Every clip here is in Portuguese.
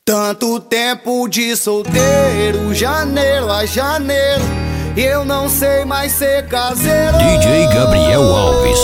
Tanto tempo de solteiro, janeiro a janeiro, eu não sei mais ser caseiro. DJ Gabriel Alves.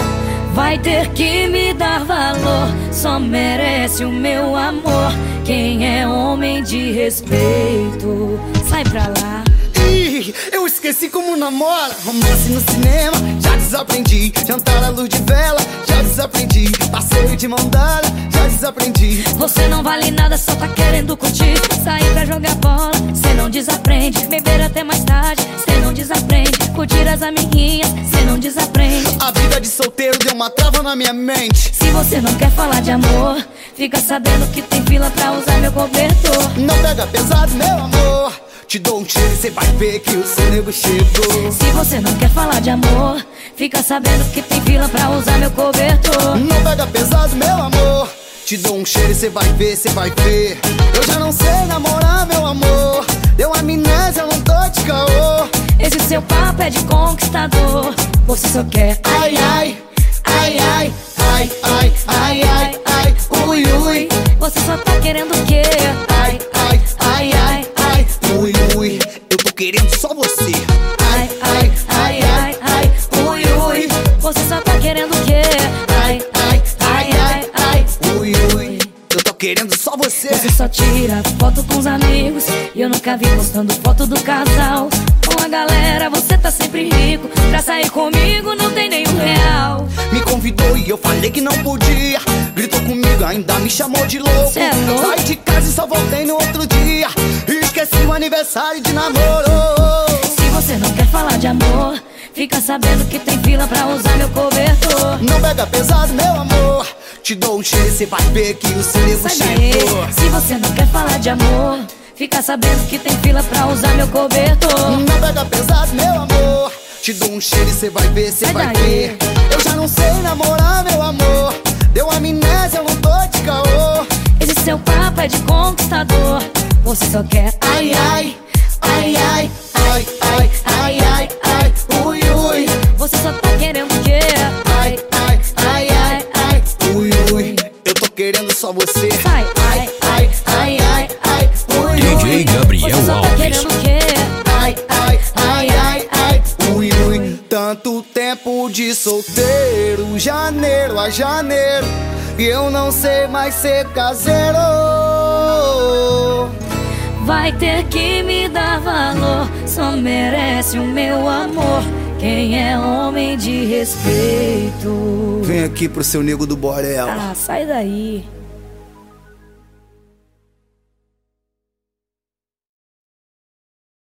Vai ter que me dar valor, só merece o meu amor quem é homem de respeito. Sai pra lá. Ih, eu esqueci como namora. Romance no cinema, já desaprendi. Jantar à luz de vela, já desaprendi. Passeio de mão dada, já desaprendi. Você não vale nada, só tá querendo curtir. Sair pra jogar bola, cê não desaprende. Beber até mais tarde, cê não desaprende. Curtir as amiguinhas, cê não desaprende. A vida de solteiro deu uma trava na minha mente. Se você não quer falar de amor, fica sabendo que tem fila pra usar meu cobertor. Não pega pesado, meu amor. Te dou um cheiro e cê vai ver que o seu nego chegou. Se você não quer falar de amor, fica sabendo que tem fila pra usar meu cobertor. Não pega pesado, meu amor. Te dou um cheiro e cê vai ver, cê vai ver. Eu já não sei namorar, meu amor. Deu amnésia, eu não tô de caô. Esse seu papo é de conquistador. Você só quer Ai, ai, ai, ai, ai, ai, ai, ai, ai, ui, ui. Você só tá querendo o quê? Ai, ai, ai, ai, ai, ui, ui. Eu tô querendo só você. Ai, ai, ai, ai, ai, ui, ui. Você só tá querendo o quê? Ai, ai, ai, ai, ai, ui, ui. Eu tô querendo só você. Você só tira foto com os amigos e eu nunca vi postando foto do casal. Com a galera você tá sempre rico. Pra sair comigo não tem nenhum real. Me convidou e eu falei que não podia. Gritou comigo, ainda me chamou de louco. Cê é louco? Saí de casa e só voltei no outro dia. E esqueci o aniversário de namoro. Se você não quer falar de amor, fica sabendo que tem fila pra usar meu cobertor. Não pega pesado, meu amor. Te dou um cheiro e cê vai ver que o seu nego Sai daí. chegou. Se você não quer falar de amor, fica sabendo que tem fila pra usar meu cobertor. Não pega pesado, meu amor. Te dou um cheiro e cê vai ver, cê Sai vai daí. ver. Eu já não sei namorar, meu amor. Deu amnésia, eu não tô de caô. Esse seu papo é de conquistador. Você só quer Ai, ai, ai, ai, ai, ai, ai, ai, ai, ui, ui. Você só tá querendo o quê? Ai, ai, ai, ai, ai, ui, ui. Eu tô querendo só você. Sai. Ai, ai, ai, ai, ai, ui, ui. DJ Gabriel Você só tá Alves. querendo o quê? Ai, ai, ai, ai, ai, ui, ui. Tanto tempo de solteiro, janeiro a janeiro, e eu não sei mais ser caseiro. Vai ter que me dar valor, só merece o meu amor quem é homem de respeito. Vem aqui pro seu nego do Borel. Ah, sai daí.